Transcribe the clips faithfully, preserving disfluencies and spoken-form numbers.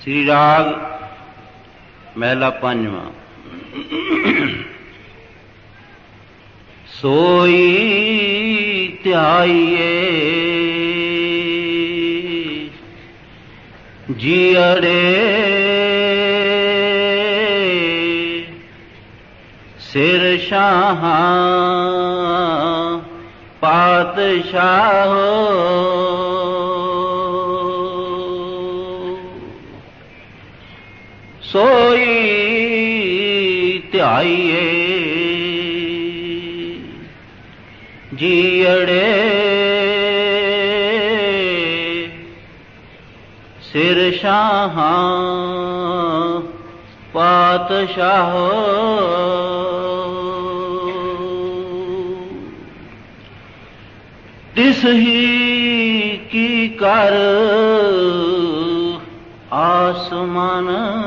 श्री राग महला पंजवा। सोई त्याइए जियड़े सिर शाह पातशाह सोई त्याइए जियड़े सिर शाह पातशाह तिस ही की कर आसमान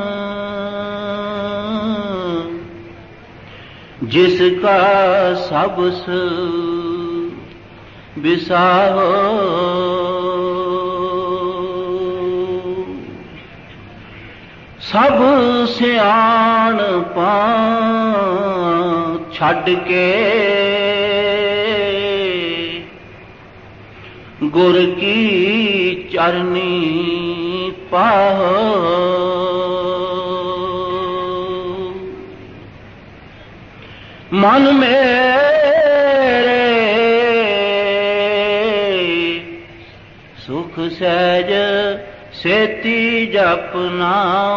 जिसका सबस बिसाहो सब सियाण पा छड़ के गुर की चरनी पाहो मन मेरे सुख सहज सेती जपना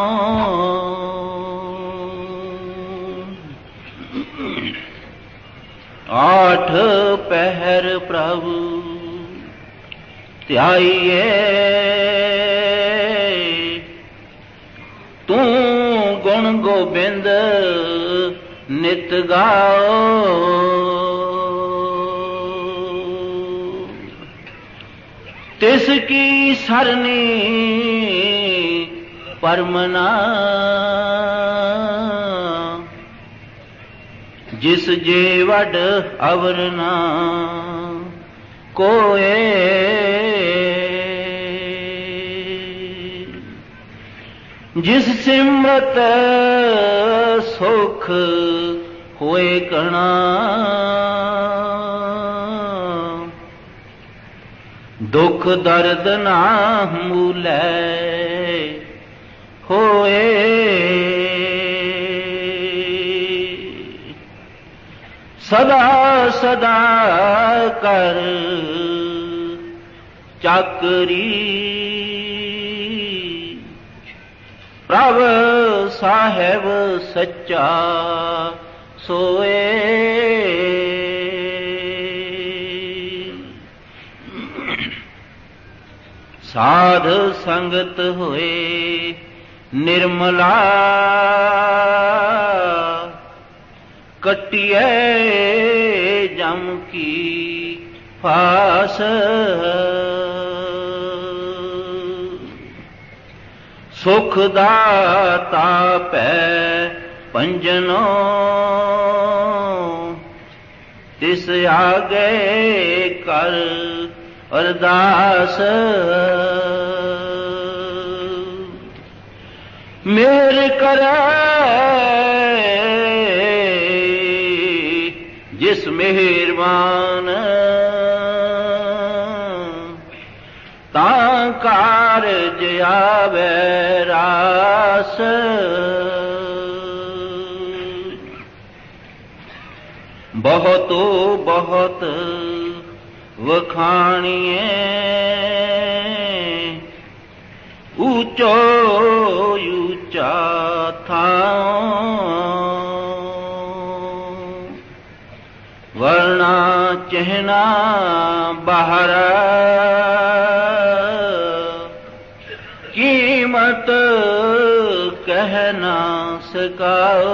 आठ पहर प्रभु त्याइए तू गुण गोबिंद नित गाओ तिसकी सरनी परमना जिस जे वड अवरना कोए जिस सिमरत सुख होए कणा दुख दर्द ना मूलै होए सदा सदा कर चाकरी प्रभ साहेब सच्चा सोए साध संगत होए निर्मला कटिए जम की फास सुख दाता पै पंजनो तिस आगे कर अरदास मेरे करे जिस मेहरबान तां कारज आवे रास बहुत बहुत वखाणिए ऊंचो ऊंचा था वर्णा चिन्हा बाहर कीमत कह ना सकाओ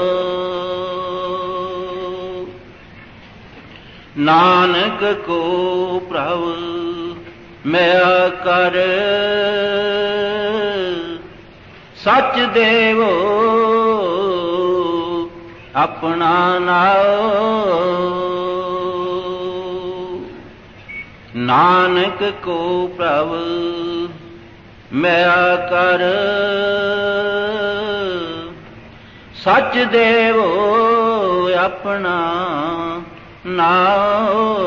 नानक को प्रभु मैं कर सच देवो अपना नाओ नानक को प्रभु ਮਿਆ ਕਰ ਸੱਚ ਦੇਵੋ ਆਪਣਾ ਨਾਉ